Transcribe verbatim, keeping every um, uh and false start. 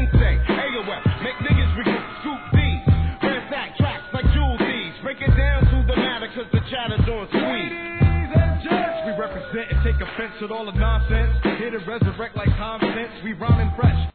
say, A O F, make niggas regroup, scoop D's. Ransack tracks like Jewel D's. Break it down to the matter, cause the chatter's on squeeze. Ladies and gents, we represent and take offense with all the nonsense. Here to resurrect like Tom Sense, we rhyming fresh.